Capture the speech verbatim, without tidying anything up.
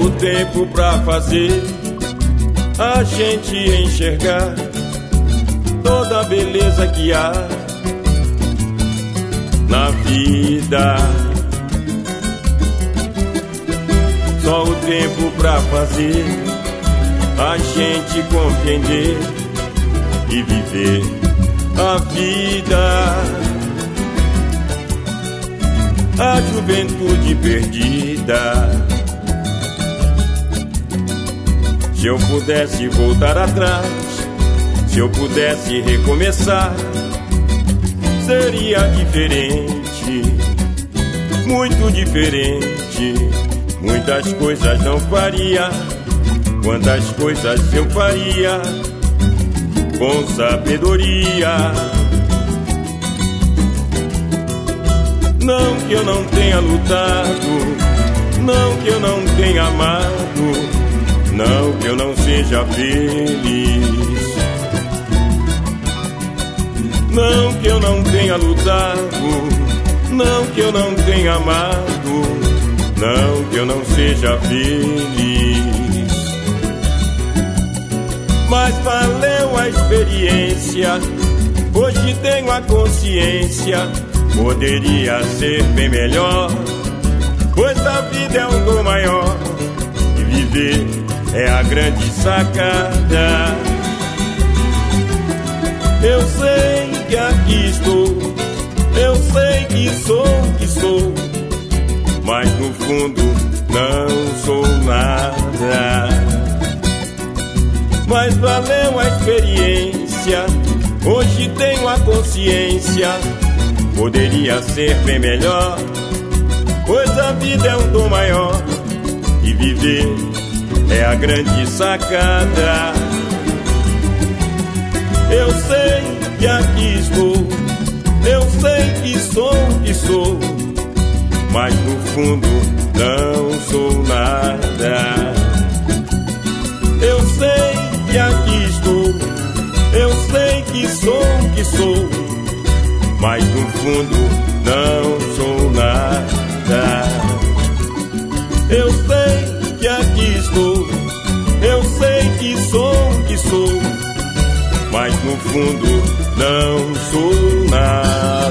o tempo pra fazer a gente enxergar toda a beleza que há na vida. Só o tempo pra fazer a gente compreender e viver a vida. A juventude perdida. Se eu pudesse voltar atrás, se eu pudesse recomeçar, seria diferente, muito diferente. Muitas coisas não faria, quantas coisas eu faria com sabedoria. Não que eu não tenha lutado, não que eu não tenha amado, não que eu não seja feliz. Não que eu não tenha lutado, não que eu não tenha amado, não que eu não seja feliz. Mas valeu a experiência, hoje tenho a consciência. Poderia ser bem melhor, pois a vida é um dom maior e viver é a grande sacada. Eu sei que aqui estou, eu sei que sou o que sou, mas no fundo não sou nada. Mas valeu a experiência, hoje tenho a consciência. Poderia ser bem melhor, pois a vida é um dom maior e viver é a grande sacada. Eu sei que aqui estou, eu sei que sou o que sou, mas no fundo não sou nada. Eu sei que aqui estou, eu sei que sou o que sou, mas no fundo não sou nada. Eu sei que aqui estou, eu sei que sou o que sou, mas no fundo não sou nada.